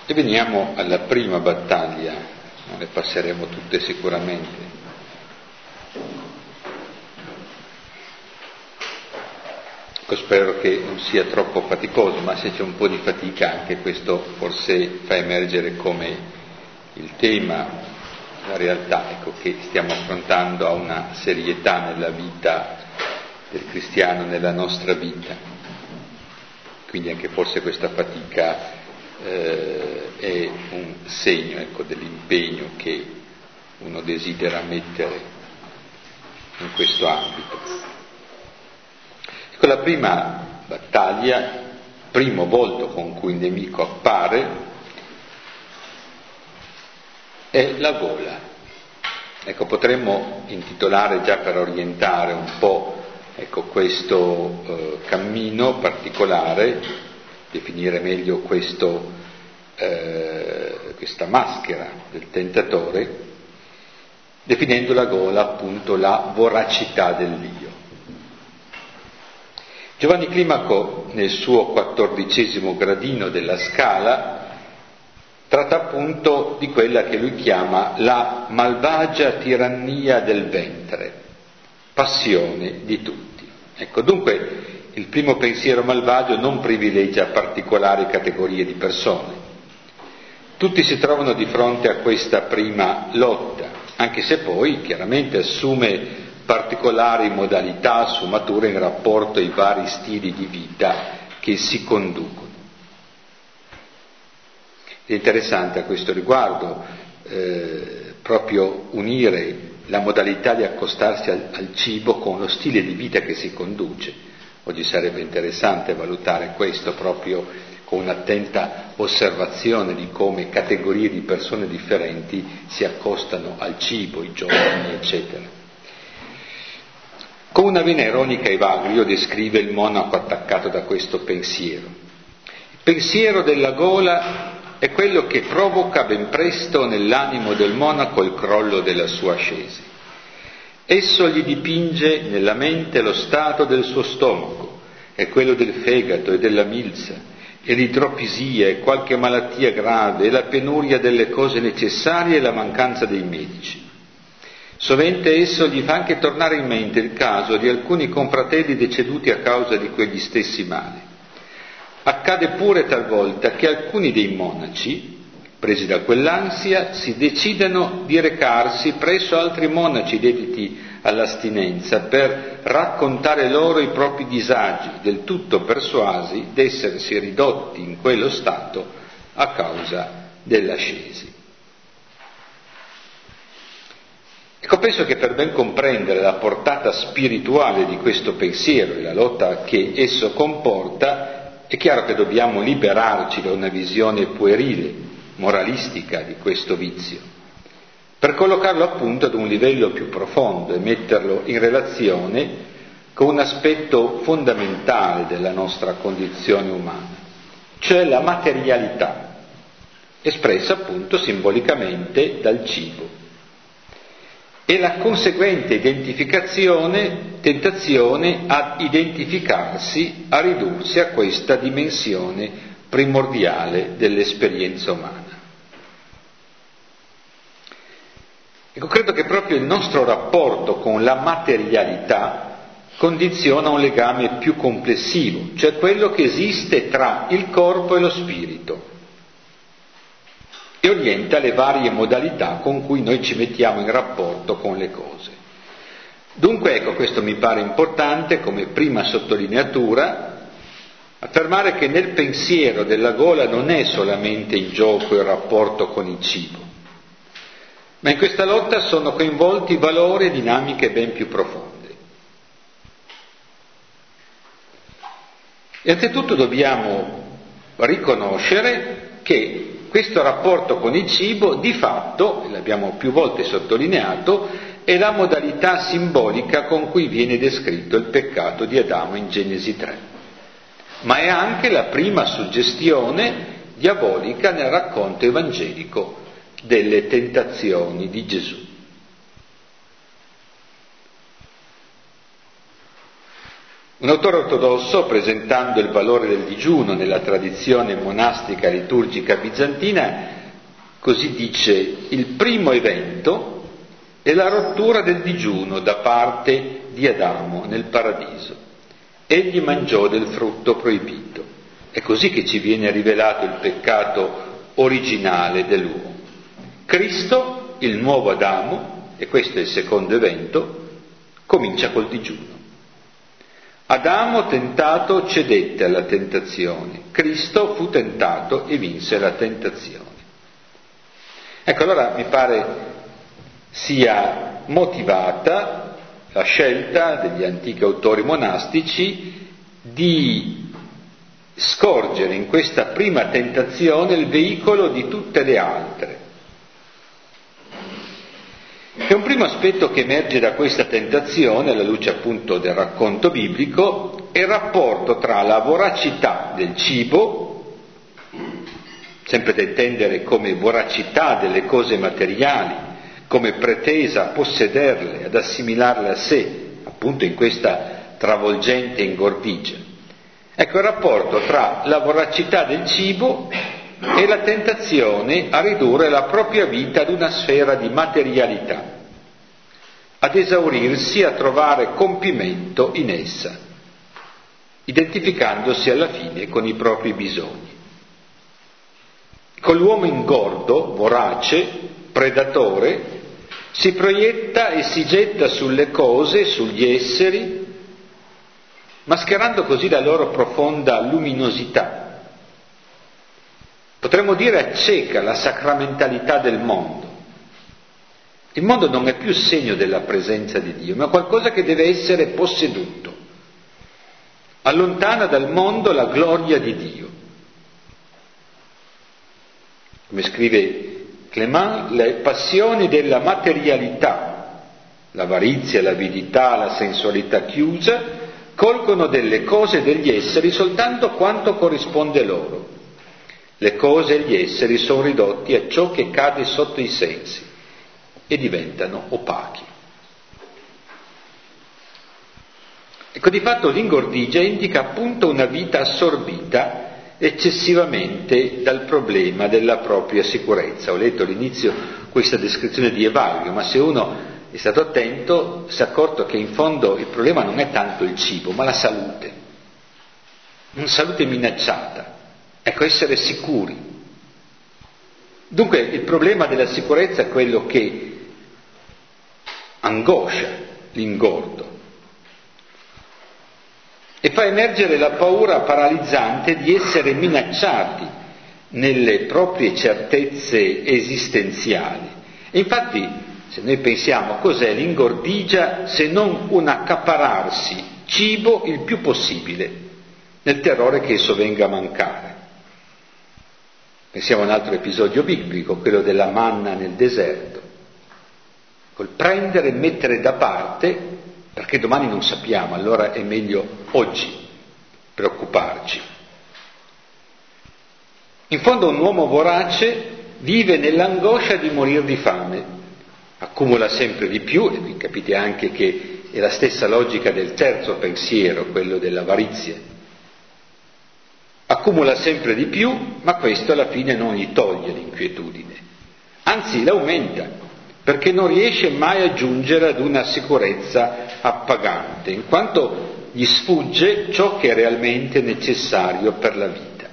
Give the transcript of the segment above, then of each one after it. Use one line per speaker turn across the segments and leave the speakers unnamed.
E veniamo alla prima battaglia, non le passeremo tutte sicuramente. Spero che non sia troppo faticoso, ma se c'è un po' di fatica anche questo forse fa emergere come il tema, la realtà, che stiamo affrontando ha una serietà nella vita del cristiano, nella nostra vita. Quindi anche forse questa fatica è un segno dell'impegno che uno desidera mettere in questo ambito. La prima battaglia, primo volto con cui il nemico appare, è la gola. Potremmo intitolare, già per orientare un po' questo cammino particolare, definire meglio questa maschera del tentatore, definendo la gola appunto la voracità dell'io. Giovanni Climaco, nel suo 14° gradino della Scala, tratta appunto di quella che lui chiama la malvagia tirannia del ventre, passione di tutti. Dunque il primo pensiero malvagio non privilegia particolari categorie di persone. Tutti si trovano di fronte a questa prima lotta, anche se poi chiaramente assume particolari modalità, sfumature in rapporto ai vari stili di vita che si conducono. È interessante a questo riguardo proprio unire la modalità di accostarsi al cibo con lo stile di vita che si conduce. Oggi sarebbe interessante valutare questo proprio con un'attenta osservazione di come categorie di persone differenti si accostano al cibo, i giovani, eccetera. Con una vena ironica Evagrio descrive il monaco attaccato da questo pensiero. Il pensiero della gola è quello che provoca ben presto nell'animo del monaco il crollo della sua ascesi. Esso gli dipinge nella mente lo stato del suo stomaco, e quello del fegato e della milza, e l'idropisia e qualche malattia grave, e la penuria delle cose necessarie e la mancanza dei medici. Sovente esso gli fa anche tornare in mente il caso di alcuni confratelli deceduti a causa di quegli stessi mali. Accade pure talvolta che alcuni dei monaci, presi da quell'ansia, si decidano di recarsi presso altri monaci dediti all'astinenza per raccontare loro i propri disagi, del tutto persuasi d'essersi ridotti in quello stato a causa dell'ascesi. Penso che per ben comprendere la portata spirituale di questo pensiero e la lotta che esso comporta, è chiaro che dobbiamo liberarci da una visione puerile, moralistica di questo vizio, per collocarlo appunto ad un livello più profondo e metterlo in relazione con un aspetto fondamentale della nostra condizione umana, cioè la materialità, espressa appunto simbolicamente dal cibo, e la conseguente tentazione ad identificarsi, a ridursi a questa dimensione primordiale dell'esperienza umana. Credo che proprio il nostro rapporto con la materialità condiziona un legame più complessivo, cioè quello che esiste tra il corpo e lo spirito, e orienta le varie modalità con cui noi ci mettiamo in rapporto con le cose. Dunque, questo mi pare importante come prima sottolineatura, affermare che nel pensiero della gola non è solamente in gioco il rapporto con il cibo, ma in questa lotta sono coinvolti valori e dinamiche ben più profonde. E anzitutto dobbiamo riconoscere che questo rapporto con il cibo, di fatto, e l'abbiamo più volte sottolineato, è la modalità simbolica con cui viene descritto il peccato di Adamo in Genesi 3, ma è anche la prima suggestione diabolica nel racconto evangelico delle tentazioni di Gesù. Un autore ortodosso, presentando il valore del digiuno nella tradizione monastica liturgica bizantina, così dice: il primo evento è la rottura del digiuno da parte di Adamo nel paradiso. Egli mangiò del frutto proibito. È così che ci viene rivelato il peccato originale dell'uomo. Cristo, il nuovo Adamo, e questo è il secondo evento, comincia col digiuno. Adamo, tentato, cedette alla tentazione. Cristo fu tentato e vinse la tentazione. Ecco, allora mi pare sia motivata la scelta degli antichi autori monastici di scorgere in questa prima tentazione il veicolo di tutte le altre. E un primo aspetto che emerge da questa tentazione, alla luce appunto del racconto biblico, è il rapporto tra la voracità del cibo, sempre da intendere come voracità delle cose materiali, come pretesa a possederle, ad assimilarle a sé, appunto in questa travolgente ingordigia. Ecco il rapporto tra la voracità del cibo e la tentazione a ridurre la propria vita ad una sfera di materialità, ad esaurirsi, a trovare compimento in essa, identificandosi alla fine con i propri bisogni. Con l'uomo ingordo, vorace, predatore, si proietta e si getta sulle cose, sugli esseri, mascherando così la loro profonda luminosità. Potremmo dire acceca la sacramentalità del mondo. Il mondo non è più segno della presenza di Dio, ma qualcosa che deve essere posseduto. Allontana dal mondo la gloria di Dio. Come scrive Clément, le passioni della materialità, l'avarizia, l'avidità, la sensualità chiusa, colgono delle cose e degli esseri soltanto quanto corrisponde loro. Le cose e gli esseri sono ridotti a ciò che cade sotto i sensi e diventano opachi. Ecco, di fatto l'ingordigia indica appunto una vita assorbita eccessivamente dal problema della propria sicurezza. Ho letto all'inizio questa descrizione di Evalio, ma se uno è stato attento si è accorto che in fondo il problema non è tanto il cibo, ma la salute. Una salute minacciata. Ecco, essere sicuri. Dunque il problema della sicurezza è quello che angoscia l'ingordo e fa emergere la paura paralizzante di essere minacciati nelle proprie certezze esistenziali. E infatti, se noi pensiamo cos'è l'ingordigia se non un accapararsi cibo il più possibile, nel terrore che esso venga a mancare. Pensiamo a un altro episodio biblico, quello della manna nel deserto, col prendere e mettere da parte, perché domani non sappiamo, allora è meglio oggi preoccuparci. In fondo un uomo vorace vive nell'angoscia di morire di fame, accumula sempre di più, e qui capite anche che è la stessa logica del terzo pensiero, quello dell'avarizia. Accumula sempre di più, ma questo alla fine non gli toglie l'inquietudine, anzi l'aumenta, perché non riesce mai a giungere ad una sicurezza appagante, in quanto gli sfugge ciò che è realmente necessario per la vita.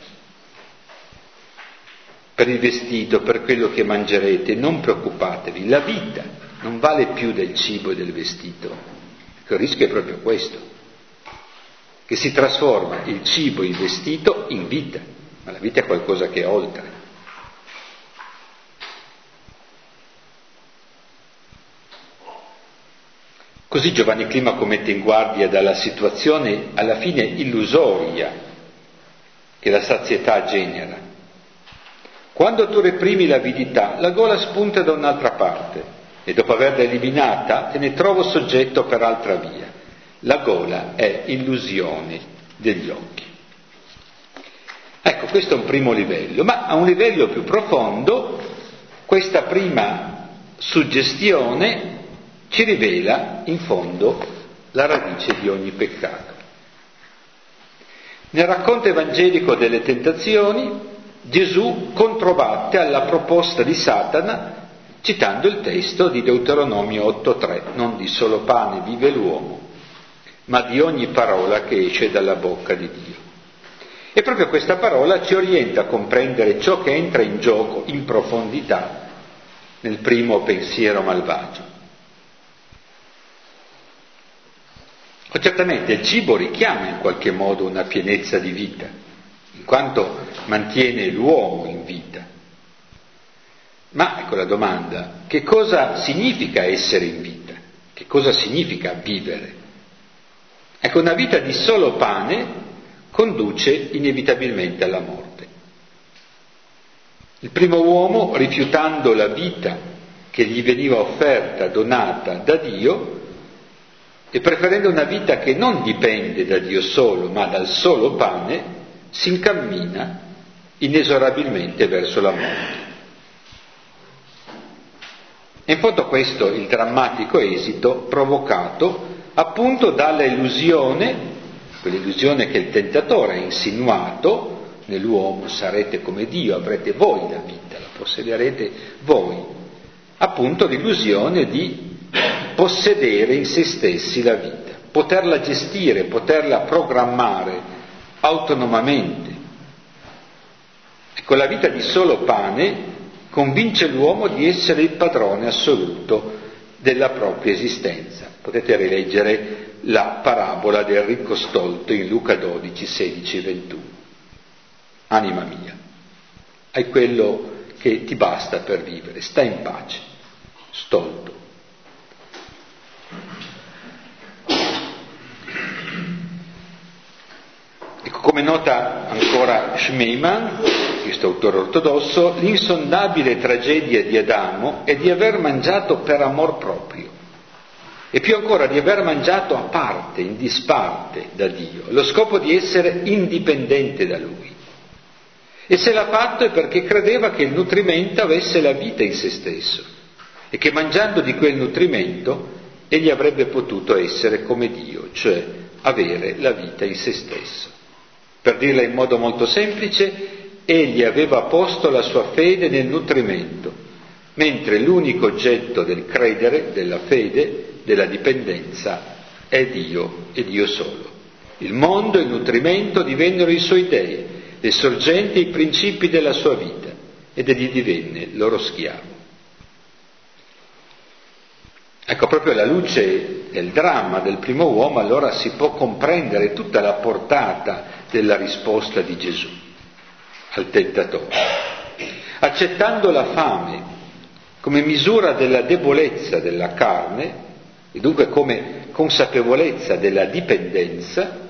Per il vestito, per quello che mangerete, non preoccupatevi, la vita non vale più del cibo e del vestito. Il rischio è proprio questo, che si trasforma il cibo e il vestito in vita, ma la vita è qualcosa che è oltre. Così Giovanni Climaco mette in guardia dalla situazione alla fine illusoria che la sazietà genera. Quando tu reprimi l'avidità, la gola spunta da un'altra parte e dopo averla eliminata te ne trovo soggetto per altra via. La gola è illusione degli occhi. Ecco, questo è un primo livello, ma a un livello più profondo questa prima suggestione ci rivela in fondo la radice di ogni peccato. Nel racconto evangelico delle tentazioni, Gesù controbatte alla proposta di Satana citando il testo di Deuteronomio 8:3: non di solo pane vive l'uomo, ma di ogni parola che esce dalla bocca di Dio. E proprio questa parola ci orienta a comprendere ciò che entra in gioco in profondità nel primo pensiero malvagio. Certamente il cibo richiama in qualche modo una pienezza di vita, in quanto mantiene l'uomo in vita. Ma ecco la domanda: che cosa significa essere in vita? Che cosa significa vivere? Ecco, una vita di solo pane conduce inevitabilmente alla morte. Il primo uomo, rifiutando la vita che gli veniva offerta, donata da Dio, e preferendo una vita che non dipende da Dio solo, ma dal solo pane, si incammina inesorabilmente verso la morte. E in fondo questo è il drammatico esito provocato appunto dalla illusione, quell'illusione che il tentatore ha insinuato: nell'uomo sarete come Dio, avrete voi la vita, la possederete voi. Appunto l'illusione di possedere in se stessi la vita, poterla gestire, poterla programmare autonomamente. Ecco, la vita di solo pane convince l'uomo di essere il padrone assoluto della propria esistenza. Potete rileggere la parabola del ricco stolto in Luca 12, 16 e 21. Anima mia, hai quello che ti basta per vivere, stai in pace, stolto. Ecco, come nota ancora Schmemann, questo autore ortodosso, l'insondabile tragedia di Adamo è di aver mangiato per amor proprio, e più ancora di aver mangiato a parte, in disparte da Dio, lo scopo di essere indipendente da Lui. E se l'ha fatto è perché credeva che il nutrimento avesse la vita in se stesso e che mangiando di quel nutrimento egli avrebbe potuto essere come Dio, cioè avere la vita in se stesso. Per dirla in modo molto semplice, egli aveva posto la sua fede nel nutrimento, mentre l'unico oggetto del credere, della fede, della dipendenza è Dio e Dio solo. Il mondo e il nutrimento divennero i suoi dei, le sorgenti e i principi della sua vita, ed egli divenne loro schiavo. Ecco, proprio alla luce del dramma del primo uomo allora si può comprendere tutta la portata della risposta di Gesù al tentatore. Accettando la fame come misura della debolezza della carne e dunque come consapevolezza della dipendenza,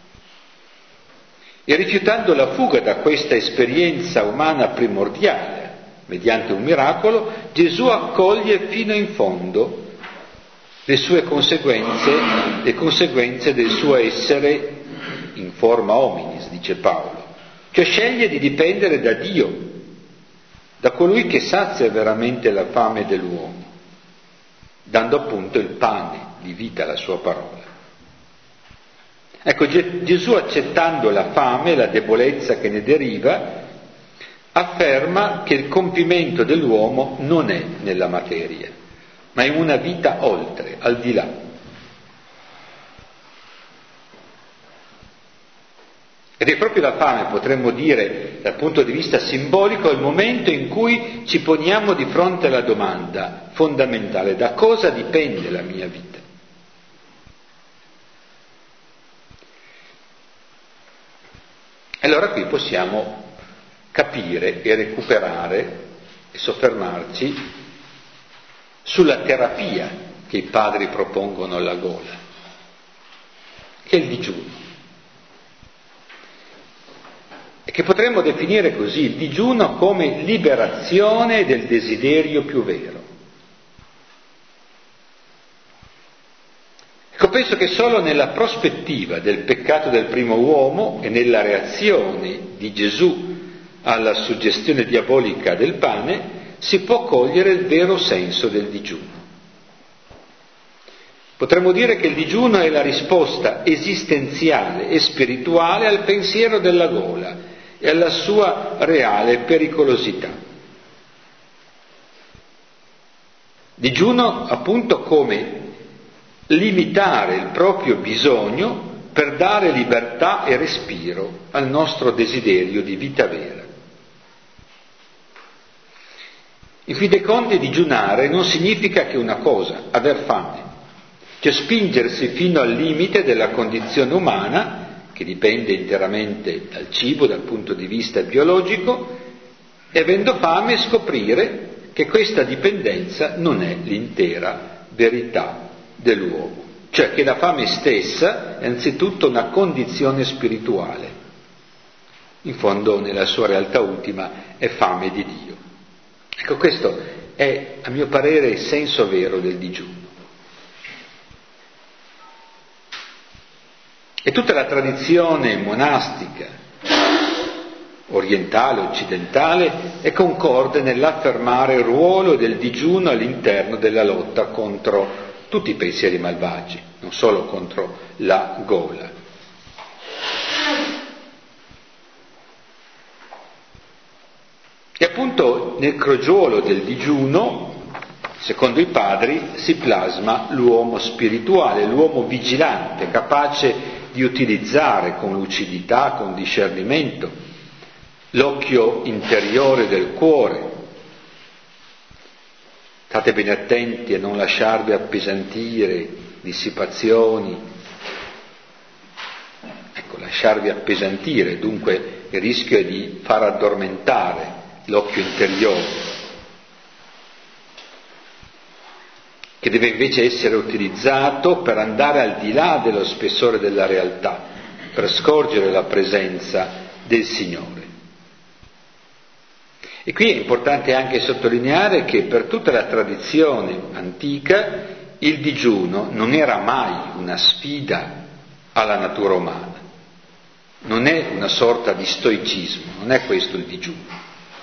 e rifiutando la fuga da questa esperienza umana primordiale mediante un miracolo, Gesù accoglie fino in fondo le conseguenze del suo essere in forma hominis, dice Paolo, cioè sceglie di dipendere da Dio, da colui che sazia veramente la fame dell'uomo, dando appunto il pane di vita alla sua parola. Ecco, Gesù, accettando la fame e la debolezza che ne deriva, afferma che il compimento dell'uomo non è nella materia, ma in una vita oltre, al di là. Ed è proprio la fame, potremmo dire, dal punto di vista simbolico, il momento in cui ci poniamo di fronte alla domanda fondamentale: da cosa dipende la mia vita? Allora qui possiamo capire e recuperare e soffermarci sulla terapia che i padri propongono alla gola, che è il digiuno. E che potremmo definire così: il digiuno come liberazione del desiderio più vero. Ecco, penso che solo nella prospettiva del peccato del primo uomo e nella reazione di Gesù alla suggestione diabolica del pane si può cogliere il vero senso del digiuno. Potremmo dire che il digiuno è la risposta esistenziale e spirituale al pensiero della gola e alla sua reale pericolosità. Digiuno appunto come limitare il proprio bisogno per dare libertà e respiro al nostro desiderio di vita vera. In fin dei conti digiunare non significa che una cosa, aver fame, cioè spingersi fino al limite della condizione umana, che dipende interamente dal cibo dal punto di vista biologico, e avendo fame scoprire che questa dipendenza non è l'intera verità dell'uomo, cioè che la fame stessa è anzitutto una condizione spirituale. In fondo, nella sua realtà ultima, è fame di Dio. Ecco, questo è, a mio parere, il senso vero del digiuno. E tutta la tradizione monastica, orientale, occidentale, è concorde nell'affermare il ruolo del digiuno all'interno della lotta contro tutti i pensieri malvagi, non solo contro la gola. E appunto nel crogiolo del digiuno, secondo i padri, si plasma l'uomo spirituale, l'uomo vigilante, capace di utilizzare con lucidità, con discernimento, l'occhio interiore del cuore. State bene attenti a non lasciarvi appesantire dissipazioni. Ecco, lasciarvi appesantire, dunque il rischio è di far addormentare l'occhio interiore, che deve invece essere utilizzato per andare al di là dello spessore della realtà, per scorgere la presenza del Signore. E qui è importante anche sottolineare che per tutta la tradizione antica il digiuno non era mai una sfida alla natura umana, non è una sorta di stoicismo, non è questo il digiuno.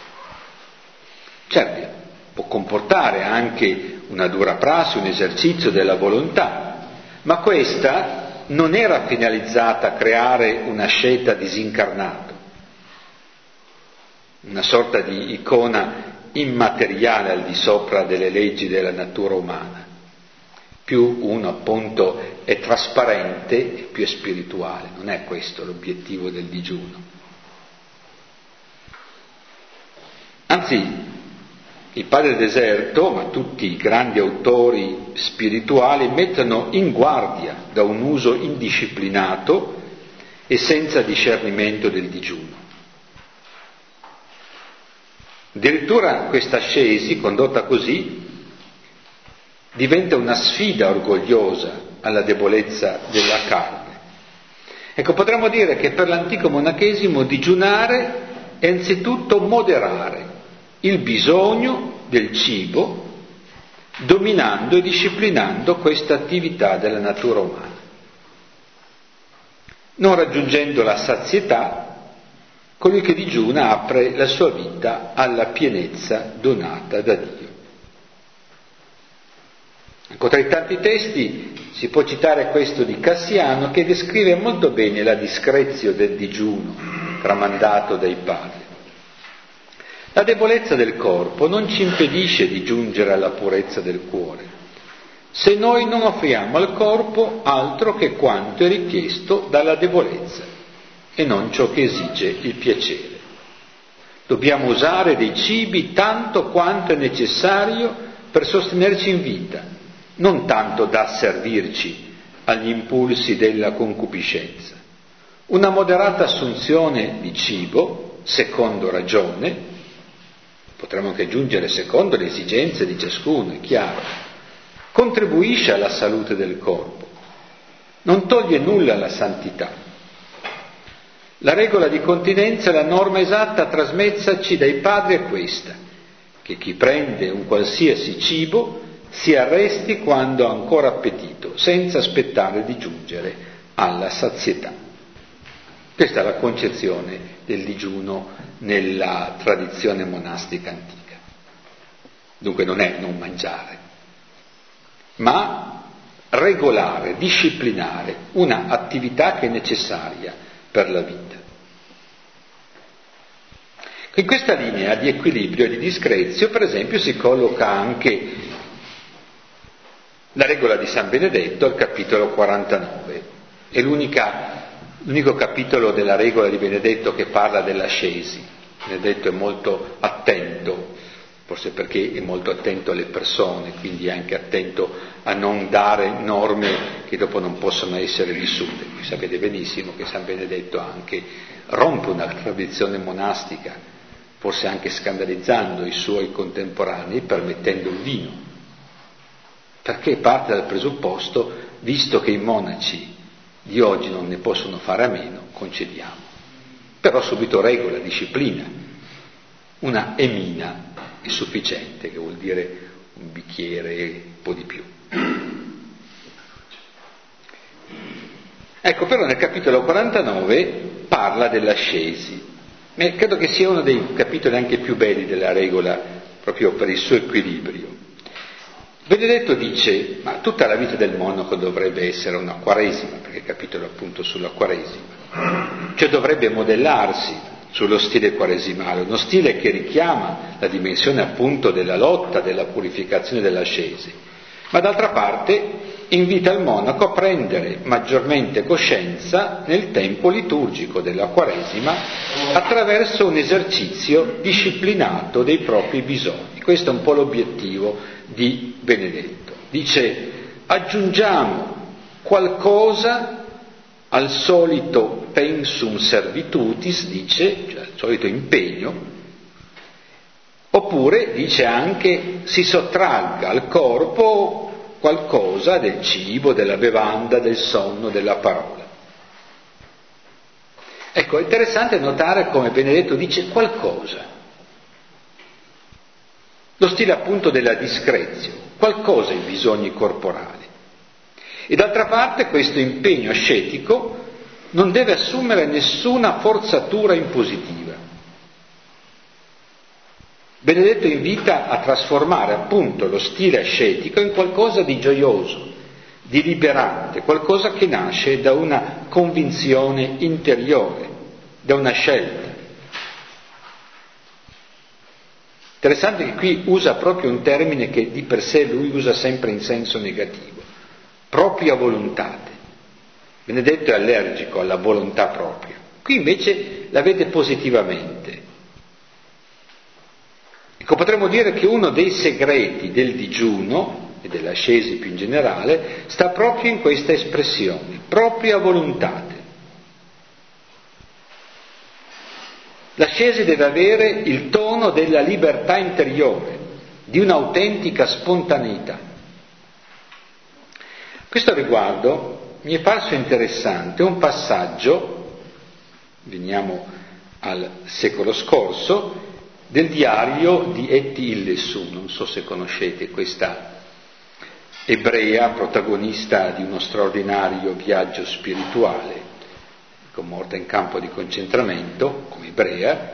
Certo, può comportare anche una dura prassi, un esercizio della volontà, ma questa non era finalizzata a creare una asceta disincarnato, una sorta di icona immateriale al di sopra delle leggi della natura umana. Più uno appunto è trasparente e più è spirituale, non è questo l'obiettivo del digiuno. Anzi, il Padre Deserto, ma tutti i grandi autori spirituali, mettono in guardia da un uso indisciplinato e senza discernimento del digiuno. Addirittura questa ascesi, condotta così, diventa una sfida orgogliosa alla debolezza della carne. Ecco, potremmo dire che per l'antico monachesimo digiunare è anzitutto moderare il bisogno del cibo, dominando e disciplinando questa attività della natura umana. Non raggiungendo la sazietà, colui che digiuna apre la sua vita alla pienezza donata da Dio. Ecco, tra i tanti testi si può citare questo di Cassiano che descrive molto bene la discrezio del digiuno tramandato dai padri. La debolezza del corpo non ci impedisce di giungere alla purezza del cuore, se noi non offriamo al corpo altro che quanto è richiesto dalla debolezza e non ciò che esige il piacere. Dobbiamo usare dei cibi tanto quanto è necessario per sostenerci in vita, non tanto da asservirci agli impulsi della concupiscenza. Una moderata assunzione di cibo, secondo ragione, potremmo anche aggiungere secondo le esigenze di ciascuno, è chiaro, contribuisce alla salute del corpo, non toglie nulla alla santità. La regola di continenza, la norma esatta trasmessaci dai padri è questa, che chi prende un qualsiasi cibo si arresti quando ha ancora appetito, senza aspettare di giungere alla sazietà. Questa è la concezione del digiuno nella tradizione monastica antica. Dunque non è non mangiare, ma regolare, disciplinare una attività che è necessaria per la vita. In questa linea di equilibrio e di discrezio, per esempio, si colloca anche la regola di San Benedetto al capitolo 49. È l'unico capitolo della regola di Benedetto che parla dell'ascesi. Benedetto è molto attento, forse perché è molto attento alle persone, quindi è anche attento a non dare norme che dopo non possono essere vissute. Voi sapete benissimo che San Benedetto anche rompe una tradizione monastica, forse anche scandalizzando i suoi contemporanei, permettendo il vino, perché parte dal presupposto, visto che i monaci di oggi non ne possono fare a meno, concediamo. Però subito regola, disciplina, una emina è sufficiente, che vuol dire un bicchiere e un po' di più. Ecco, però nel capitolo 49 parla dell'ascesi. Credo che sia uno dei capitoli anche più belli della regola, proprio per il suo equilibrio. Benedetto dice, ma tutta la vita del monaco dovrebbe essere una quaresima, perché è capitolo appunto sulla quaresima, cioè dovrebbe modellarsi sullo stile quaresimale, uno stile che richiama la dimensione appunto della lotta, della purificazione dell'ascesi, ma d'altra parte invita il monaco a prendere maggiormente coscienza nel tempo liturgico della Quaresima attraverso un esercizio disciplinato dei propri bisogni. Questo è un po' l'obiettivo di Benedetto. Dice, aggiungiamo qualcosa al solito pensum servitutis, dice, cioè al solito impegno, oppure dice anche si sottragga al corpo qualcosa del cibo, della bevanda, del sonno, della parola. Ecco, è interessante notare come Benedetto dice qualcosa. Lo stile appunto della discrezio, qualcosa ai bisogni corporali. E d'altra parte questo impegno ascetico non deve assumere nessuna forzatura impositiva. Benedetto invita a trasformare appunto lo stile ascetico in qualcosa di gioioso, di liberante, qualcosa che nasce da una convinzione interiore, da una scelta. Interessante che qui usa proprio un termine che di per sé lui usa sempre in senso negativo, propria volontate. Benedetto è allergico alla volontà propria, qui invece la vede positivamente. Ecco, potremmo dire che uno dei segreti del digiuno e dell'ascesi più in generale sta proprio in questa espressione, propria volontate. L'ascesi deve avere il tono della libertà interiore, di un'autentica spontaneità. A questo riguardo mi è parso interessante un passaggio, veniamo al secolo scorso, del diario di Etty Hillesum, non so se conoscete questa ebrea protagonista di uno straordinario viaggio spirituale, morta in campo di concentramento come ebrea,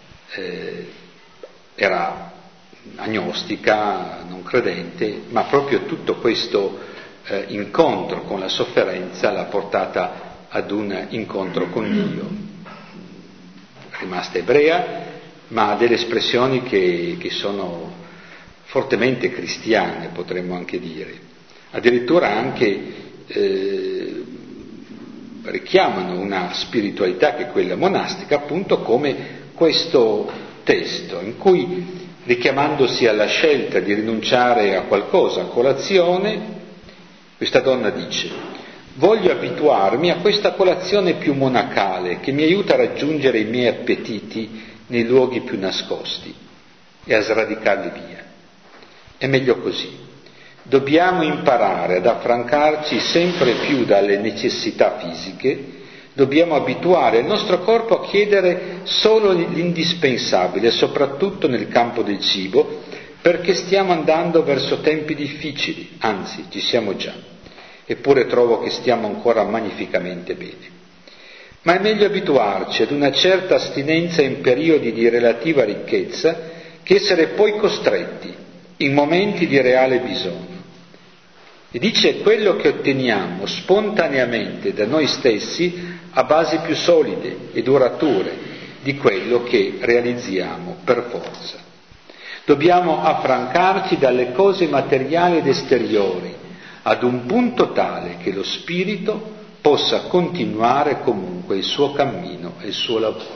era agnostica, non credente, ma proprio tutto questo incontro con la sofferenza l'ha portata ad un incontro con Dio. È rimasta ebrea, ma ha delle espressioni che sono fortemente cristiane, potremmo anche dire. Addirittura anche richiamano una spiritualità che è quella monastica, appunto come questo testo, in cui, richiamandosi alla scelta di rinunciare a qualcosa a colazione, questa donna dice: voglio abituarmi a questa colazione più monacale che mi aiuta a raggiungere i miei appetiti nei luoghi più nascosti e a sradicarli via. È meglio così. Dobbiamo imparare ad affrancarci sempre più dalle necessità fisiche, dobbiamo abituare il nostro corpo a chiedere solo l'indispensabile, soprattutto nel campo del cibo, perché stiamo andando verso tempi difficili, anzi ci siamo già, eppure trovo che stiamo ancora magnificamente bene. Ma è meglio abituarci ad una certa astinenza in periodi di relativa ricchezza che essere poi costretti in momenti di reale bisogno. E dice quello che otteniamo spontaneamente da noi stessi ha basi più solide e durature di quello che realizziamo per forza. Dobbiamo affrancarci dalle cose materiali ed esteriori ad un punto tale che lo spirito possa continuare comunque il suo cammino e il suo lavoro.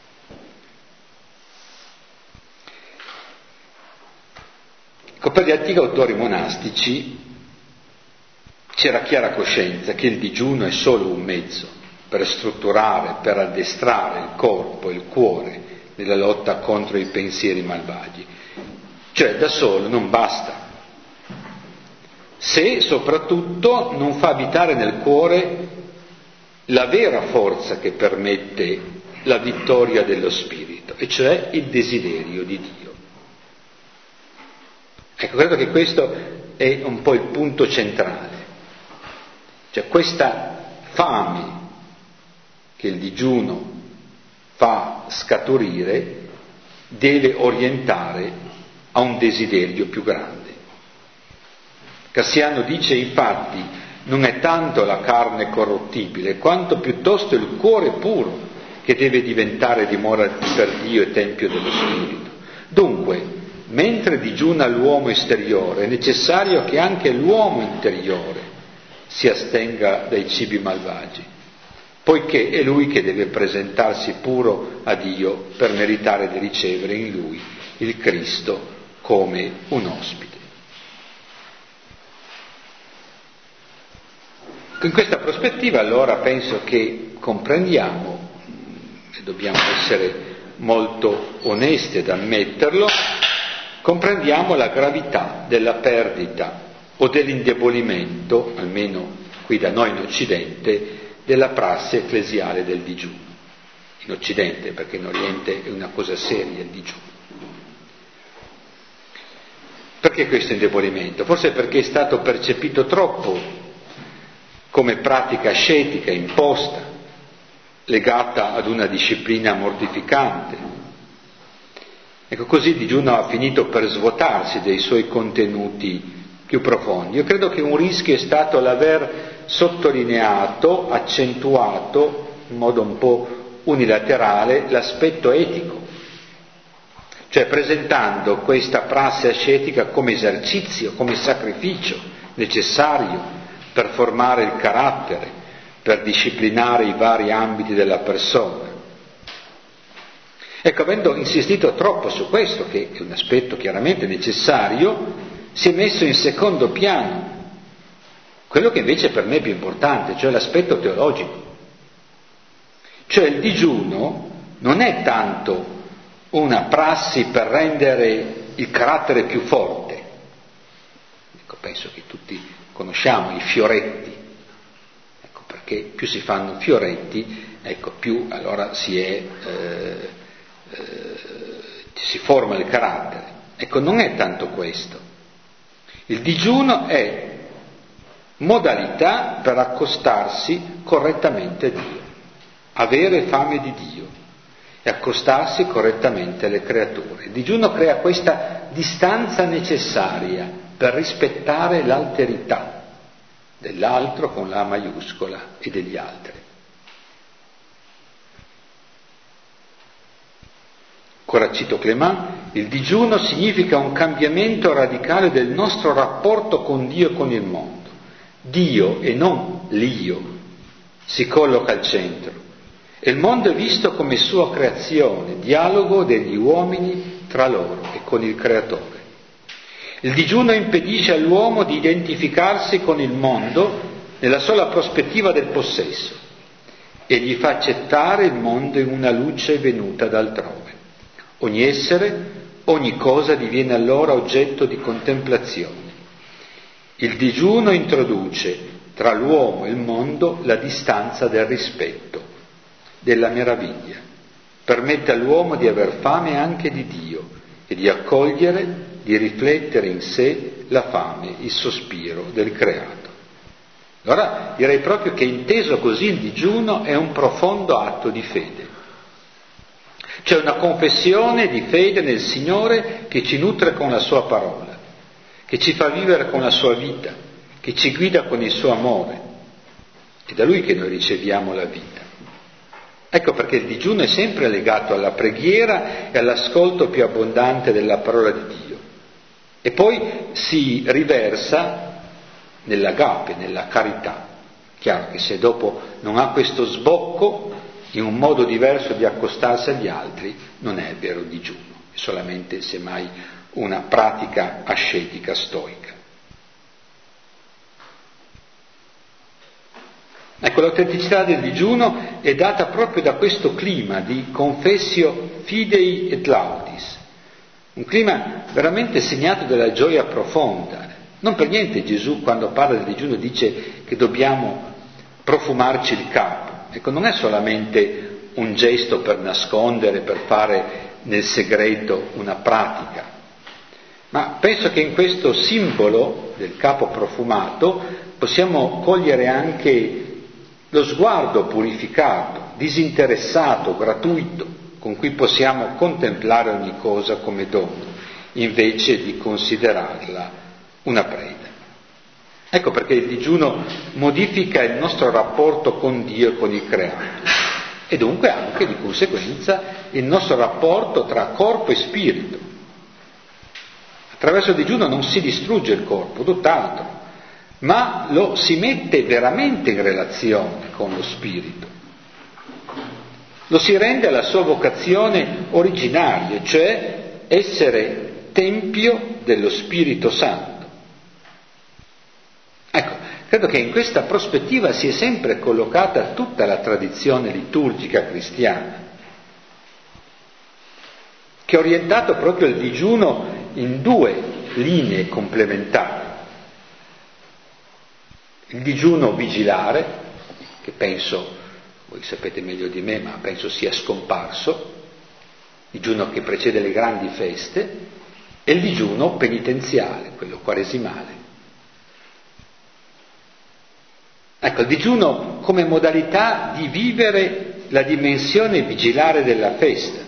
Ecco, per gli antichi autori monastici c'era chiara coscienza che il digiuno è solo un mezzo per strutturare, per addestrare il corpo e il cuore nella lotta contro i pensieri malvagi. Cioè da solo non basta, se soprattutto non fa abitare nel cuore la vera forza che permette la vittoria dello spirito, e cioè il desiderio di Dio. Ecco, credo che questo è un po' il punto centrale, cioè questa fame che il digiuno fa scaturire deve orientare a un desiderio più grande. Cassiano dice infatti non è tanto la carne corruttibile quanto piuttosto il cuore puro che deve diventare dimora per Dio e tempio dello Spirito. Dunque, mentre digiuna l'uomo esteriore, è necessario che anche l'uomo interiore si astenga dai cibi malvagi, poiché è lui che deve presentarsi puro a Dio per meritare di ricevere in lui il Cristo come un ospite. In questa prospettiva allora penso che comprendiamo, e dobbiamo essere molto onesti ad ammetterlo, comprendiamo la gravità della perdita o dell'indebolimento, almeno qui da noi in Occidente, della prassi ecclesiale del digiuno. In Occidente, perché in Oriente è una cosa seria il digiuno. Perché questo indebolimento? Forse perché è stato percepito troppo come pratica ascetica imposta, legata ad una disciplina mortificante. Ecco, così il digiuno ha finito per svuotarsi dei suoi contenuti più profondi. Io credo che un rischio è stato l'aver sottolineato, accentuato in modo un po' unilaterale l'aspetto etico, cioè presentando questa prassi ascetica come esercizio, come sacrificio necessario per formare il carattere, per disciplinare i vari ambiti della persona. Ecco, avendo insistito troppo su questo, che è un aspetto chiaramente necessario, si è messo in secondo piano quello che invece per me è più importante, cioè l'aspetto teologico. Cioè il digiuno non è tanto una prassi per rendere il carattere più forte. Ecco, penso che tutti conosciamo i fioretti, ecco, perché più si fanno fioretti, ecco, più allora si forma il carattere. Ecco, non è tanto questo. Il digiuno è modalità per accostarsi correttamente a Dio, avere fame di Dio e accostarsi correttamente alle creature. Il digiuno crea questa distanza necessaria per rispettare l'alterità dell'altro con la maiuscola e degli altri. Ancora cito Clément, il digiuno significa un cambiamento radicale del nostro rapporto con Dio e con il mondo. Dio e non l'io si colloca al centro e il mondo è visto come sua creazione, dialogo degli uomini tra loro e con il Creatore. Il digiuno impedisce all'uomo di identificarsi con il mondo nella sola prospettiva del possesso e gli fa accettare il mondo in una luce venuta d'altrove. Ogni essere, ogni cosa diviene allora oggetto di contemplazione. Il digiuno introduce tra l'uomo e il mondo la distanza del rispetto, della meraviglia. Permette all'uomo di aver fame anche di Dio e di accogliere, di riflettere in sé la fame, il sospiro del creato. Allora direi proprio che inteso così il digiuno è un profondo atto di fede. C'è una confessione di fede nel Signore che ci nutre con la sua parola, che ci fa vivere con la sua vita, che che ci guida con il suo amore. È da Lui che noi riceviamo la vita. Ecco perché il digiuno è sempre legato alla preghiera e all'ascolto più abbondante della parola di Dio. E poi si riversa nell'agape, nella carità. Chiaro che se dopo non ha questo sbocco in un modo diverso di accostarsi agli altri, non è vero digiuno, è solamente semmai una pratica ascetica stoica. Ecco, l'autenticità del digiuno è data proprio da questo clima di confessio fidei et laudis, un clima veramente segnato dalla gioia profonda. Non per niente Gesù, quando parla del digiuno, dice che dobbiamo profumarci il capo. Ecco, non è solamente un gesto per nascondere, per fare nel segreto una pratica, ma penso che in questo simbolo del capo profumato possiamo cogliere anche lo sguardo purificato, disinteressato, gratuito, con cui possiamo contemplare ogni cosa come dono, invece di considerarla una preda. Ecco perché il digiuno modifica il nostro rapporto con Dio e con il creato, e dunque anche, di conseguenza, il nostro rapporto tra corpo e spirito. Attraverso il digiuno non si distrugge il corpo, tutt'altro, ma lo si mette veramente in relazione con lo spirito. Lo si rende alla sua vocazione originaria, cioè essere tempio dello Spirito Santo. Ecco, credo che in questa prospettiva si è sempre collocata tutta la tradizione liturgica cristiana, che ha orientato proprio il digiuno in due linee complementari. Il digiuno vigilare, che penso, voi sapete meglio di me, ma penso sia scomparso, il digiuno che precede le grandi feste, e il digiuno penitenziale, quello quaresimale. Ecco, il digiuno come modalità di vivere la dimensione vigilare della festa.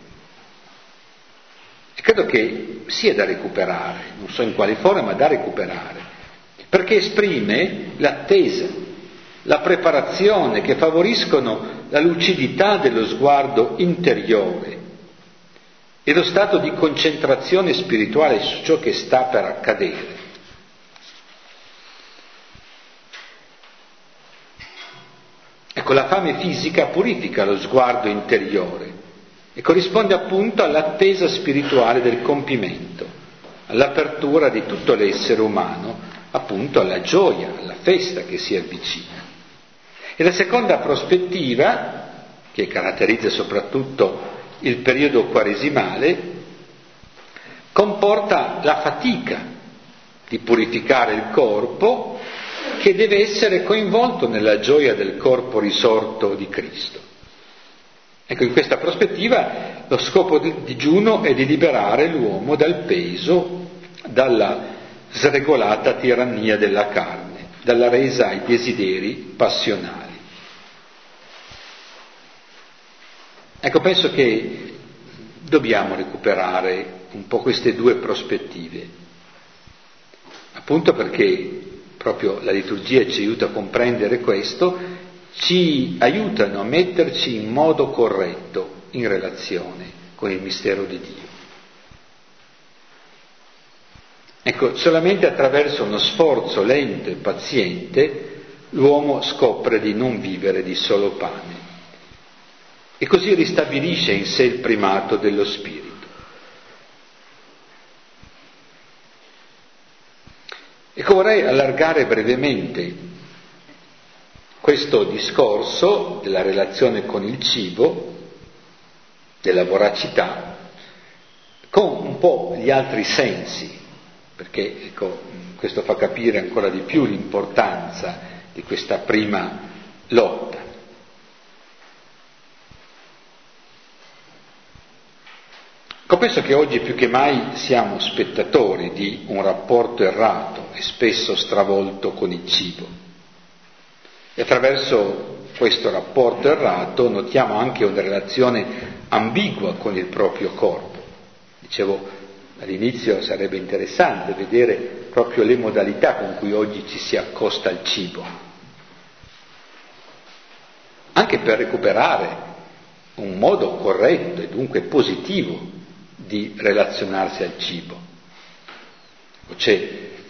E credo che sia da recuperare, non so in quale forma, ma da recuperare, perché esprime l'attesa, la preparazione che favoriscono la lucidità dello sguardo interiore e lo stato di concentrazione spirituale su ciò che sta per accadere. Ecco, la fame fisica purifica lo sguardo interiore e corrisponde appunto all'attesa spirituale del compimento, all'apertura di tutto l'essere umano, appunto alla gioia, alla festa che si avvicina. E la seconda prospettiva, che caratterizza soprattutto il periodo quaresimale, comporta la fatica di purificare il corpo, che deve essere coinvolto nella gioia del corpo risorto di Cristo. Ecco, in questa prospettiva lo scopo del digiuno è di liberare l'uomo dal peso, dalla sregolata tirannia della carne, dalla resa ai desideri passionali. Ecco, penso che dobbiamo recuperare un po' queste due prospettive, appunto perché proprio la liturgia ci aiuta a comprendere questo, ci aiutano a metterci in modo corretto in relazione con il mistero di Dio. Ecco, solamente attraverso uno sforzo lento e paziente l'uomo scopre di non vivere di solo pane e così ristabilisce in sé il primato dello spirito. Ecco, vorrei allargare brevemente questo discorso della relazione con il cibo, della voracità, con un po' gli altri sensi, perché ecco, questo fa capire ancora di più l'importanza di questa prima lotta. Ecco, penso che oggi più che mai siamo spettatori di un rapporto errato e spesso stravolto con il cibo. E attraverso questo rapporto errato notiamo anche una relazione ambigua con il proprio corpo. Dicevo all'inizio sarebbe interessante vedere proprio le modalità con cui oggi ci si accosta al cibo, anche per recuperare un modo corretto e dunque positivo di relazionarsi al cibo. C'è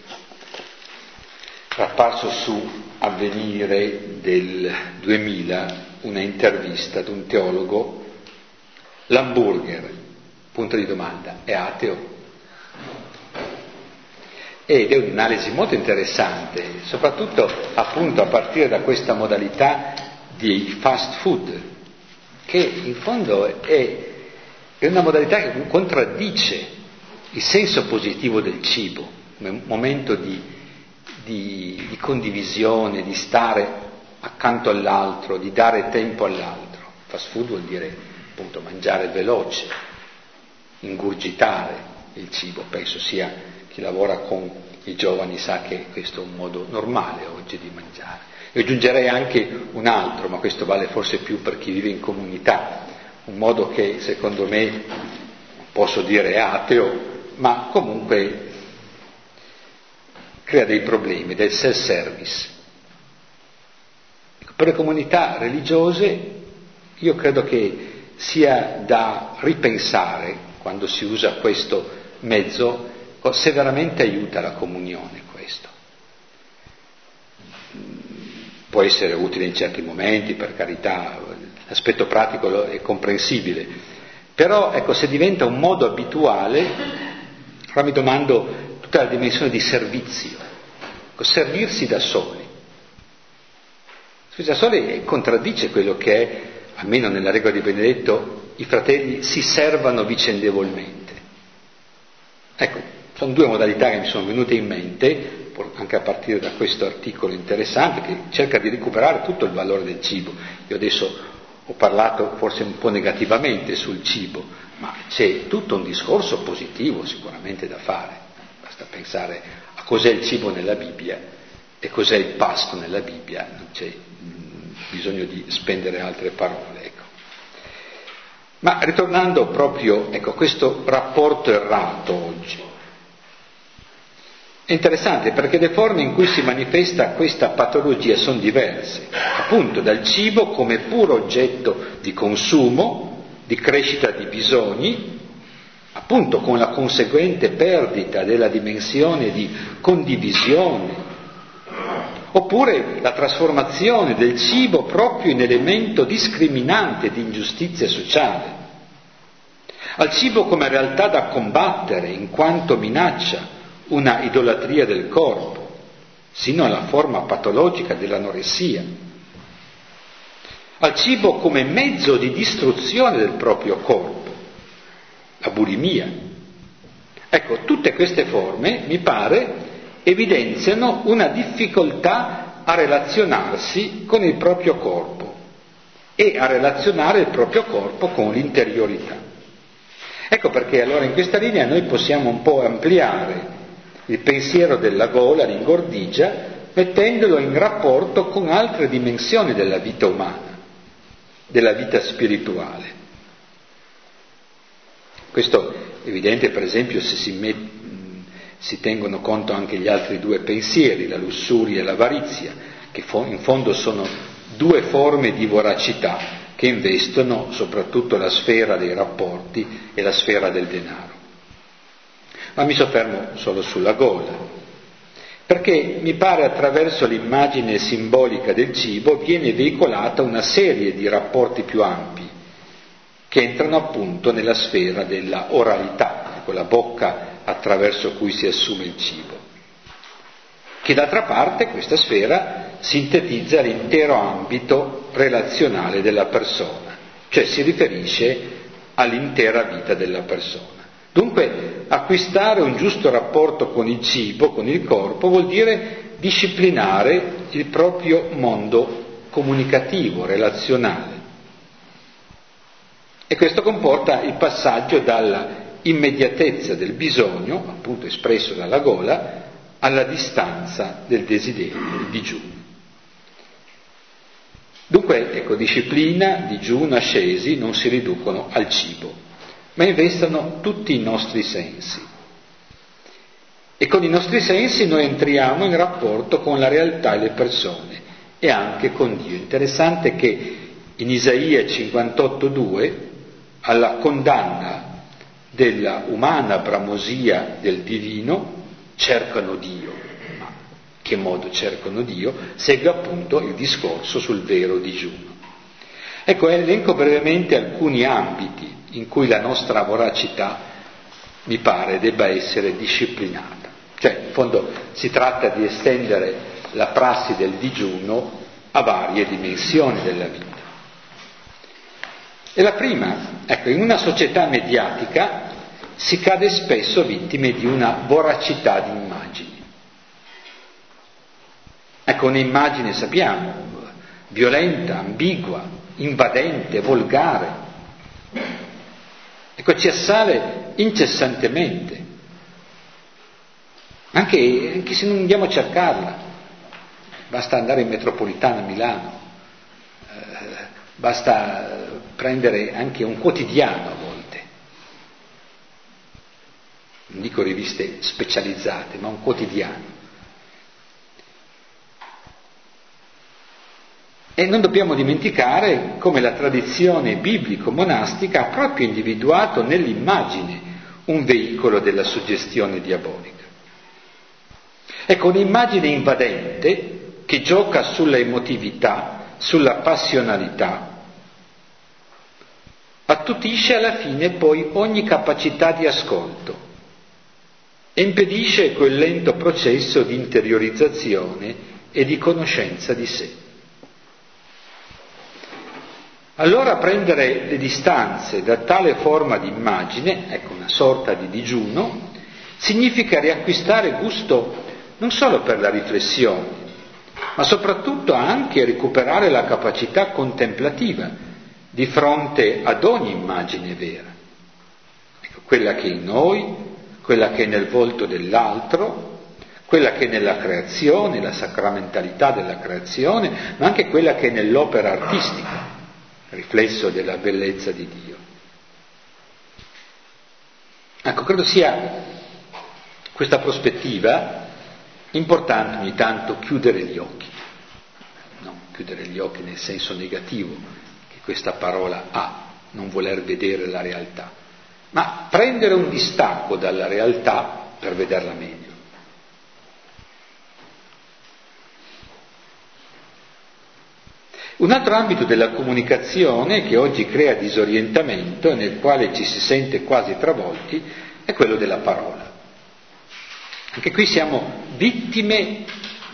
apparso su Avvenire del 2000 una intervista ad un teologo. L'hamburger, punto di domanda, è ateo? Ed è un'analisi molto interessante, soprattutto appunto a partire da questa modalità di fast food, che in fondo è una modalità che contraddice il senso positivo del cibo, un momento di condivisione, di stare accanto all'altro, di dare tempo all'altro. Fast food vuol dire appunto mangiare veloce, ingurgitare il cibo. Penso sia chi lavora con i giovani sa che questo è un modo normale oggi di mangiare. Io aggiungerei anche un altro, ma questo vale forse più per chi vive in comunità, un modo che secondo me posso dire è ateo, ma comunque crea dei problemi, del self-service. Per le comunità religiose io credo che sia da ripensare, quando si usa questo mezzo, se veramente aiuta la comunione questo. Può essere utile in certi momenti, per carità, l'aspetto pratico è comprensibile, però ecco, se diventa un modo abituale, allora mi domando tutta la dimensione di servizio, servirsi da soli. Servirsi da soli contraddice quello che è, almeno nella regola di Benedetto, i fratelli si servano vicendevolmente. Ecco, sono due modalità che mi sono venute in mente, anche a partire da questo articolo interessante, che cerca di recuperare tutto il valore del cibo. Io adesso ho parlato forse un po' negativamente sul cibo, ma c'è tutto un discorso positivo sicuramente da fare. Basta pensare a cos'è il cibo nella Bibbia e cos'è il pasto nella Bibbia, non c'è bisogno di spendere altre parole. Ecco. Ma ritornando proprio a questo rapporto errato oggi, è interessante perché le forme in cui si manifesta questa patologia sono diverse, appunto dal cibo come puro oggetto di consumo, di crescita di bisogni, appunto con la conseguente perdita della dimensione di condivisione, oppure la trasformazione del cibo proprio in elemento discriminante di ingiustizia sociale, al cibo come realtà da combattere in quanto minaccia una idolatria del corpo, sino alla forma patologica dell'anoressia, al cibo come mezzo di distruzione del proprio corpo, la bulimia. Ecco, tutte queste forme, mi pare, evidenziano una difficoltà a relazionarsi con il proprio corpo e a relazionare il proprio corpo con l'interiorità. Ecco perché allora in questa linea noi possiamo un po' ampliare il pensiero della gola, l'ingordigia, mettendolo in rapporto con altre dimensioni della vita umana, della vita spirituale. Questo è evidente per esempio se si tengono conto anche gli altri due pensieri, la lussuria e l'avarizia, che in fondo sono due forme di voracità che investono soprattutto la sfera dei rapporti e la sfera del denaro. Ma mi soffermo solo sulla gola, perché mi pare attraverso l'immagine simbolica del cibo viene veicolata una serie di rapporti più ampi, che entrano appunto nella sfera della oralità, quella bocca attraverso cui si assume il cibo, che d'altra parte questa sfera sintetizza l'intero ambito relazionale della persona, cioè si riferisce all'intera vita della persona. Dunque, acquistare un giusto rapporto con il cibo, con il corpo, vuol dire disciplinare il proprio mondo comunicativo, relazionale. E questo comporta il passaggio dalla immediatezza del bisogno, appunto espresso dalla gola, alla distanza del desiderio, del digiuno. Dunque, ecco, disciplina, digiuno, ascesi non si riducono al cibo, ma investono tutti i nostri sensi. E con i nostri sensi noi entriamo in rapporto con la realtà e le persone e anche con Dio. Interessante che in Isaia 58,2 alla condanna della umana bramosia del divino, cercano Dio. Ma che modo cercano Dio? Segue appunto il discorso sul vero digiuno. Ecco, elenco brevemente alcuni ambiti in cui la nostra voracità mi pare debba essere disciplinata. Cioè, in fondo si tratta di estendere la prassi del digiuno a varie dimensioni della vita. E la prima, ecco, in una società mediatica si cade spesso vittime di una voracità di immagini. Ecco, un'immagine, sappiamo, violenta, ambigua, invadente, volgare. Ecco, ci assale incessantemente, anche se non andiamo a cercarla. Basta andare in metropolitana a Milano, basta prendere anche un quotidiano a volte, non dico riviste specializzate, ma un quotidiano. E non dobbiamo dimenticare come la tradizione biblico-monastica ha proprio individuato nell'immagine un veicolo della suggestione diabolica. Ecco, un'immagine invadente che gioca sulla emotività, sulla passionalità, attutisce alla fine poi ogni capacità di ascolto e impedisce quel lento processo di interiorizzazione e di conoscenza di sé. Allora prendere le distanze da tale forma di immagine, ecco una sorta di digiuno, significa riacquistare gusto non solo per la riflessione, ma soprattutto anche recuperare la capacità contemplativa di fronte ad ogni immagine vera. Ecco, quella che è in noi, quella che è nel volto dell'altro, quella che è nella creazione, la sacramentalità della creazione, ma anche quella che è nell'opera artistica, riflesso della bellezza di Dio. Ecco, credo sia questa prospettiva importante ogni tanto chiudere gli occhi, non chiudere gli occhi nel senso negativo che questa parola ha, non voler vedere la realtà, ma prendere un distacco dalla realtà per vederla meglio. Un altro ambito della comunicazione che oggi crea disorientamento e nel quale ci si sente quasi travolti è quello della parola. Anche qui siamo vittime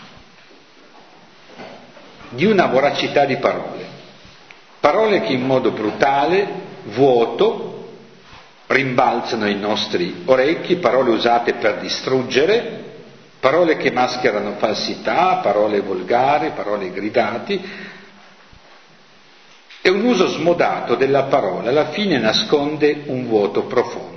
di una voracità di parole. Parole che in modo brutale, vuoto, rimbalzano ai nostri orecchi, parole usate per distruggere, parole che mascherano falsità, parole volgari, parole gridati. E un uso smodato della parola alla fine nasconde un vuoto profondo.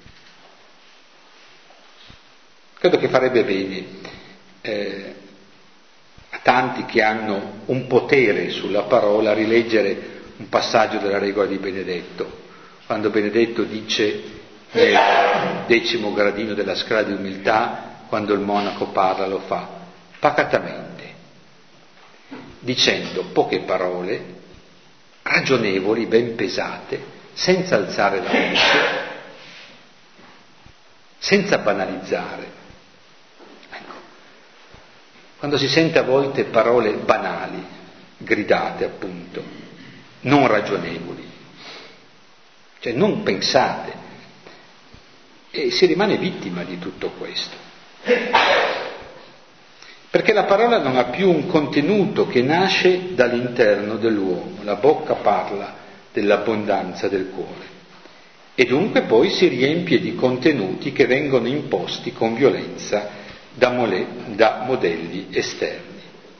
Credo che farebbe bene a tanti che hanno un potere sulla parola rileggere un passaggio della regola di Benedetto, quando Benedetto dice nel 10° gradino della scala di umiltà, quando il monaco parla lo fa pacatamente, dicendo poche parole ragionevoli, ben pesate, senza alzare la voce, senza banalizzare. Ecco, quando si sente a volte parole banali, gridate appunto, non ragionevoli, cioè non pensate, e si rimane vittima di tutto questo. Perché la parola non ha più un contenuto che nasce dall'interno dell'uomo, la bocca parla dell'abbondanza del cuore e dunque poi si riempie di contenuti che vengono imposti con violenza da modelli esterni.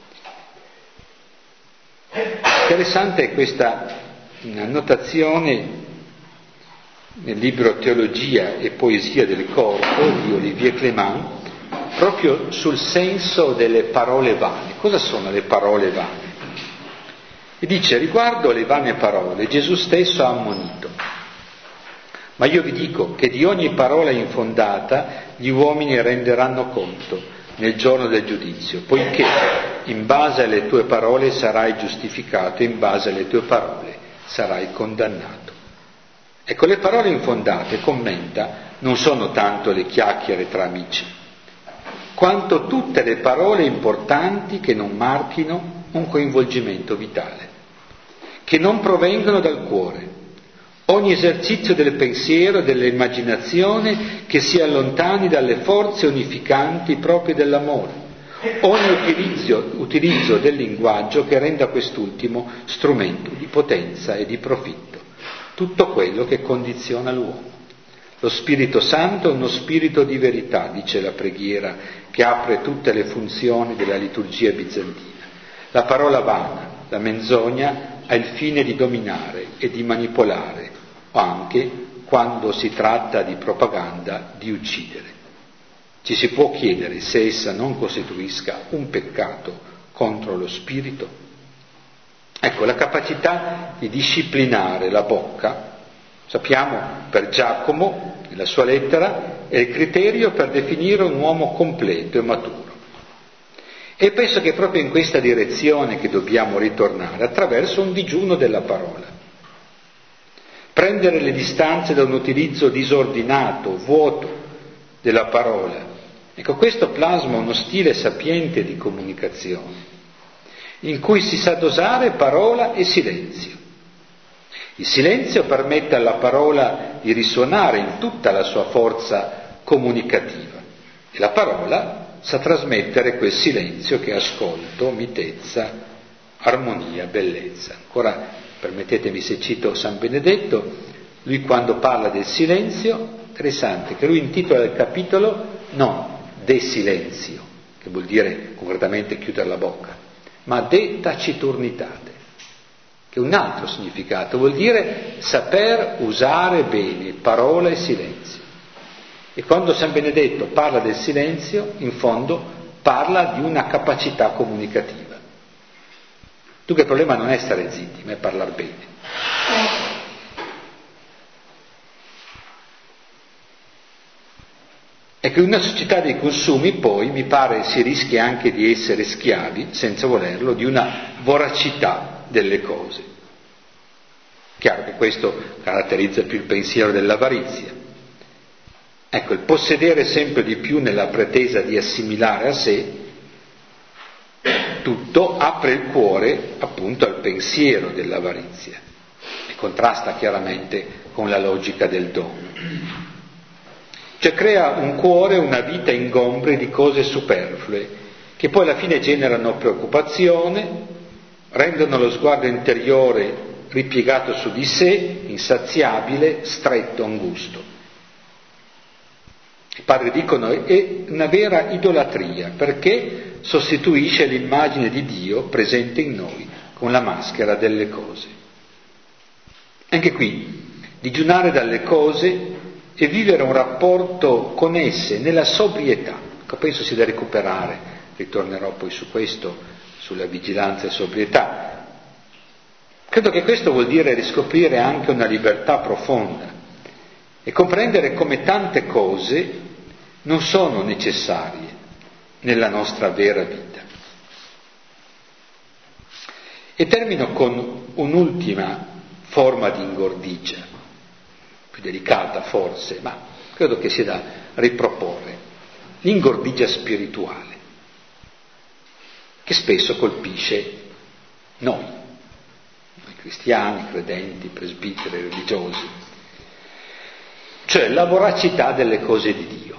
Interessante è questa annotazione nel libro Teologia e Poesia del Corpo di Olivier Clément, proprio sul senso delle parole vane. Cosa sono le parole vane? E dice, riguardo alle vane parole, Gesù stesso ha ammonito: Ma io vi dico che di ogni parola infondata gli uomini renderanno conto nel giorno del giudizio, poiché in base alle tue parole sarai giustificato, in base alle tue parole sarai condannato. Ecco, le parole infondate, commenta, non sono tanto le chiacchiere tra amici, quanto tutte le parole importanti che non marchino un coinvolgimento vitale, che non provengono dal cuore. Ogni esercizio del pensiero e dell'immaginazione che si allontani dalle forze unificanti proprie dell'amore. Ogni utilizzo del linguaggio che renda quest'ultimo strumento di potenza e di profitto. Tutto quello che condiziona l'uomo. Lo Spirito Santo è uno spirito di verità, dice la preghiera che apre tutte le funzioni della liturgia bizantina. La parola vana, la menzogna, ha il fine di dominare e di manipolare, o anche, quando si tratta di propaganda, di uccidere. Ci si può chiedere se essa non costituisca un peccato contro lo spirito. Ecco, la capacità di disciplinare la bocca, sappiamo per Giacomo, nella sua lettera, è il criterio per definire un uomo completo e maturo. E penso che è proprio in questa direzione che dobbiamo ritornare, attraverso un digiuno della parola. Prendere le distanze da un utilizzo disordinato, vuoto della parola. Ecco, questo plasma uno stile sapiente di comunicazione, in cui si sa dosare parola e silenzio. Il silenzio permette alla parola di risuonare in tutta la sua forza comunicativa e la parola sa trasmettere quel silenzio che è ascolto, mitezza, armonia, bellezza. Ancora, permettetemi se cito San Benedetto, lui quando parla del silenzio, interessante che lui intitola il capitolo non de silenzio, che vuol dire concretamente chiudere la bocca, ma de taciturnitate, che è un altro significato, vuol dire saper usare bene parola e silenzio. E quando San Benedetto parla del silenzio, in fondo parla di una capacità comunicativa. Dunque il problema non è stare zitti, ma è parlare bene. E che in una società dei consumi poi mi pare si rischia anche di essere schiavi, senza volerlo, di una voracità delle cose. Chiaro che questo caratterizza più il pensiero dell'avarizia. Ecco, il possedere sempre di più nella pretesa di assimilare a sé tutto apre il cuore appunto al pensiero dell'avarizia e contrasta chiaramente con la logica del dono. Cioè crea un cuore, una vita ingombri di cose superflue che poi alla fine generano preoccupazione, rendono lo sguardo interiore ripiegato su di sé, insaziabile, stretto, angusto. I padri dicono è una vera idolatria perché sostituisce l'immagine di Dio presente in noi con la maschera delle cose. Anche qui, digiunare dalle cose e vivere un rapporto con esse nella sobrietà, che penso sia da recuperare, ritornerò poi su questo, sulla vigilanza e sobrietà. Credo che questo vuol dire riscoprire anche una libertà profonda e comprendere come tante cose non sono necessarie nella nostra vera vita. E termino con un'ultima forma di ingordigia, più delicata forse, ma credo che sia da riproporre, l'ingordigia spirituale, che spesso colpisce noi cristiani, credenti, presbiteri, religiosi, cioè la voracità delle cose di Dio.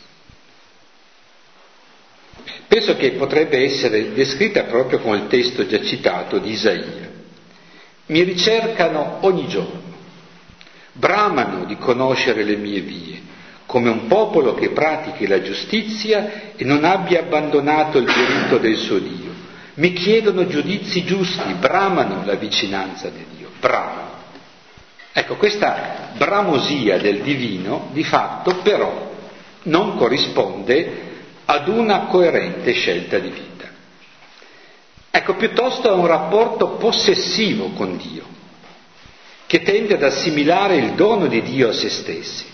Penso che potrebbe essere descritta proprio con il testo già citato di Isaia. Mi ricercano ogni giorno, bramano di conoscere le mie vie, come un popolo che pratichi la giustizia e non abbia abbandonato il diritto del suo Dio. Mi chiedono giudizi giusti, bramano la vicinanza di Dio, bramano. Ecco, questa bramosia del divino di fatto però non corrisponde ad una coerente scelta di vita. Ecco, piuttosto a un rapporto possessivo con Dio, che tende ad assimilare il dono di Dio a se stessi.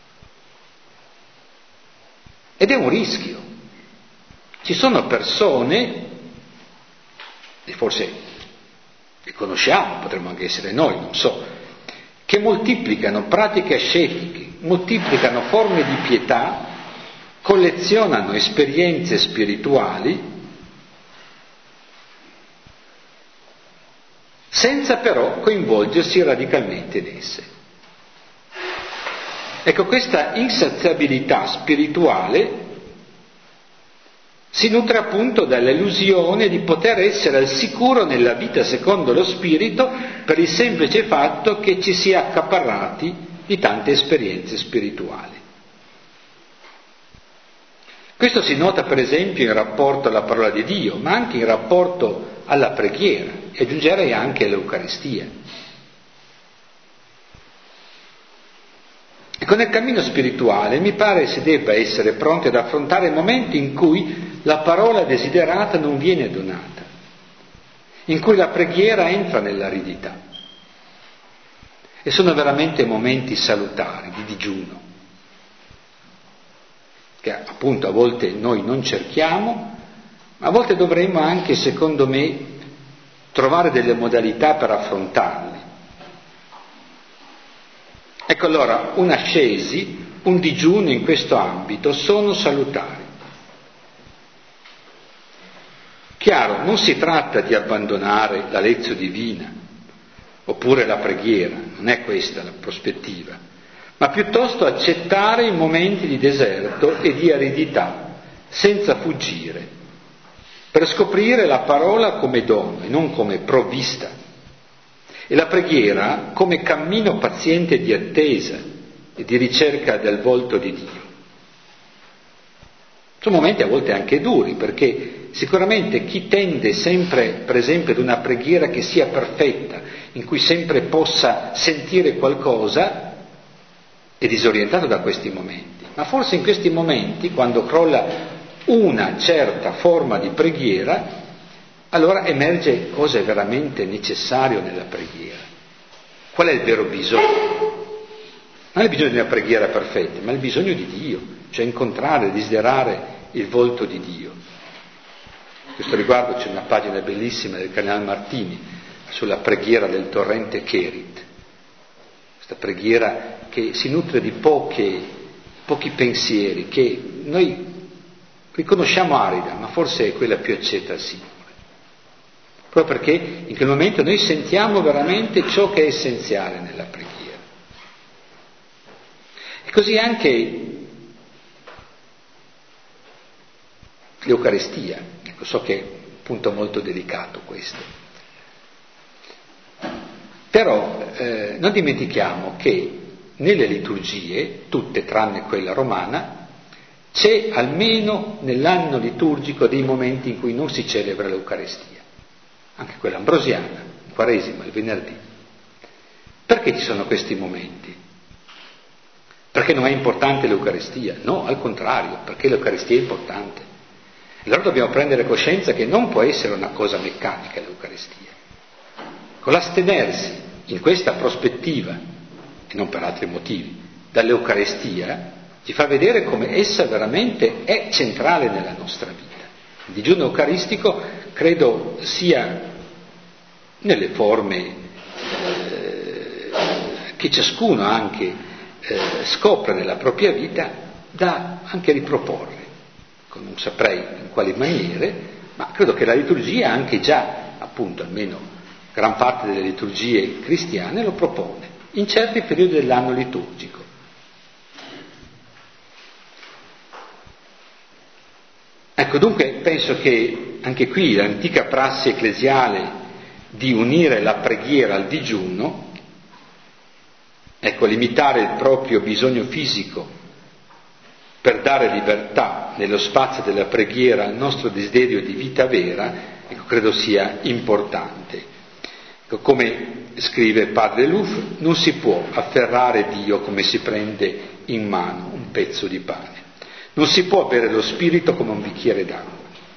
Ed è un rischio. Ci sono persone, e forse le conosciamo, potremmo anche essere noi, non so, che moltiplicano pratiche ascetiche, moltiplicano forme di pietà, collezionano esperienze spirituali, senza però coinvolgersi radicalmente in esse. Ecco, questa insaziabilità spirituale si nutre appunto dall'illusione di poter essere al sicuro nella vita secondo lo Spirito per il semplice fatto che ci si è accaparrati di tante esperienze spirituali. Questo si nota per esempio in rapporto alla parola di Dio, ma anche in rapporto alla preghiera, e aggiungerei anche all'Eucaristia. Ecco, nel cammino spirituale mi pare si debba essere pronti ad affrontare momenti in cui la parola desiderata non viene donata, in cui la preghiera entra nell'aridità. E sono veramente momenti salutari, di digiuno, che appunto a volte noi non cerchiamo, ma a volte dovremmo anche, secondo me, trovare delle modalità per affrontarli. Ecco allora, un'ascesi, un digiuno in questo ambito sono salutari. Chiaro, non si tratta di abbandonare la lezione divina oppure la preghiera, non è questa la prospettiva, ma piuttosto accettare i momenti di deserto e di aridità senza fuggire, per scoprire la parola come dono e non come provvista, e la preghiera come cammino paziente di attesa e di ricerca del volto di Dio. Sono momenti a volte anche duri, perché sicuramente chi tende sempre, per esempio, ad una preghiera che sia perfetta, in cui sempre possa sentire qualcosa, è disorientato da questi momenti. Ma forse in questi momenti, quando crolla una certa forma di preghiera, allora emerge cosa è veramente necessario nella preghiera. Qual è il vero bisogno? Non è il bisogno di una preghiera perfetta, ma il bisogno di Dio, cioè incontrare, desiderare il volto di Dio. A questo riguardo c'è una pagina bellissima del Cardinale Martini sulla preghiera del torrente Kerit, questa preghiera che si nutre di pochi pensieri, che noi riconosciamo arida, ma forse è quella più accetta al Signore. Proprio perché in quel momento noi sentiamo veramente ciò che è essenziale nella preghiera. E così anche l'Eucaristia. Ecco, so che è un punto molto delicato questo. Però non dimentichiamo che nelle liturgie, tutte tranne quella romana, c'è almeno nell'anno liturgico dei momenti in cui non si celebra l'Eucaristia. Anche quella ambrosiana, il Quaresima, il venerdì. Perché ci sono questi momenti? Perché non è importante l'Eucaristia? No, al contrario, perché l'Eucaristia è importante. Allora dobbiamo prendere coscienza che non può essere una cosa meccanica l'Eucaristia. Con l'astenersi in questa prospettiva, e non per altri motivi, dall'Eucaristia, ci fa vedere come essa veramente è centrale nella nostra vita. Il digiuno eucaristico credo sia nelle forme che ciascuno anche scopre nella propria vita da anche riproporre, non saprei in quali maniere, ma credo che la liturgia anche già, appunto, almeno gran parte delle liturgie cristiane lo propone in certi periodi dell'anno liturgico. Ecco, dunque penso che anche qui l'antica prassi ecclesiale di unire la preghiera al digiuno, ecco, limitare il proprio bisogno fisico per dare libertà nello spazio della preghiera al nostro desiderio di vita vera, ecco, credo sia importante. Ecco, come scrive Padre Luff, non si può afferrare Dio come si prende in mano un pezzo di pane. Non si può bere lo Spirito come un bicchiere d'acqua.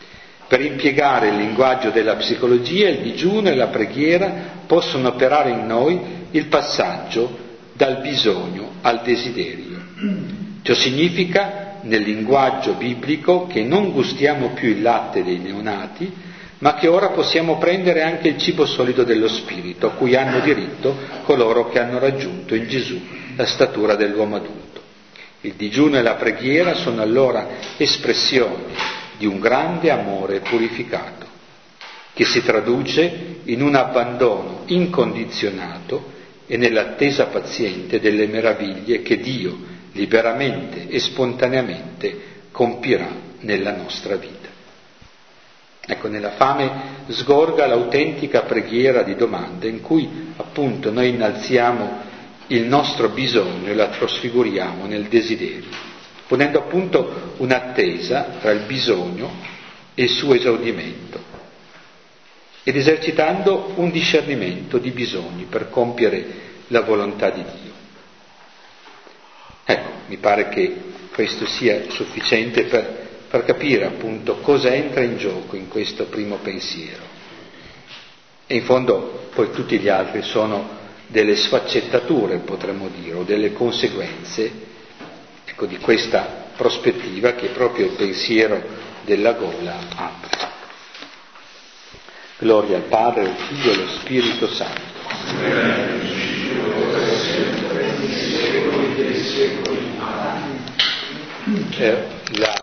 Per impiegare il linguaggio della psicologia, il digiuno e la preghiera possono operare in noi il passaggio dal bisogno al desiderio. Ciò significa, nel linguaggio biblico, che non gustiamo più il latte dei neonati, ma che ora possiamo prendere anche il cibo solido dello Spirito, a cui hanno diritto coloro che hanno raggiunto in Gesù la statura dell'uomo adulto. Il digiuno e la preghiera sono allora espressioni di un grande amore purificato, che si traduce in un abbandono incondizionato e nell'attesa paziente delle meraviglie che Dio liberamente e spontaneamente compirà nella nostra vita. Ecco, nella fame sgorga l'autentica preghiera di domande in cui appunto noi innalziamo il nostro bisogno e la trasfiguriamo nel desiderio, ponendo appunto un'attesa tra il bisogno e il suo esaudimento ed esercitando un discernimento di bisogni per compiere la volontà di Dio. Ecco, mi pare che questo sia sufficiente per capire appunto cosa entra in gioco in questo primo pensiero. E in fondo poi tutti gli altri sono delle sfaccettature, potremmo dire, o delle conseguenze, ecco, di questa prospettiva che proprio il pensiero della gola apre. Gloria al Padre, al Figlio e allo Spirito Santo. La